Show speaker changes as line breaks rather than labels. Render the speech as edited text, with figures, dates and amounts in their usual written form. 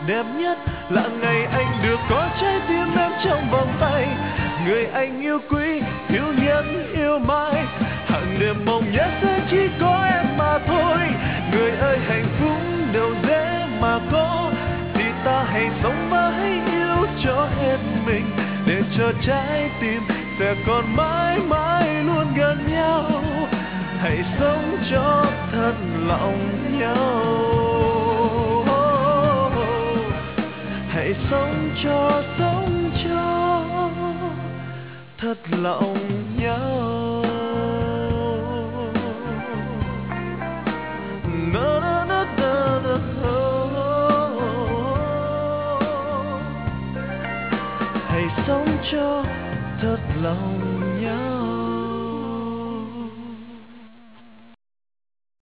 đẹp nhất là ngày anh được có trái tim em trong vòng tay. Người anh yêu quý, yêu nhất, yêu mãi, hàng đêm mong nhớ sẽ chỉ có em mà thôi. Người ơi hạnh phúc đâu dễ mà có, thì ta hãy sống mãi yêu cho hết mình, để cho trái tim sẽ còn mãi mãi luôn gần nhau. Hãy sống cho thật lòng nhau, hãy sống cho thật lòng nhau. Hãy sống cho thật lòng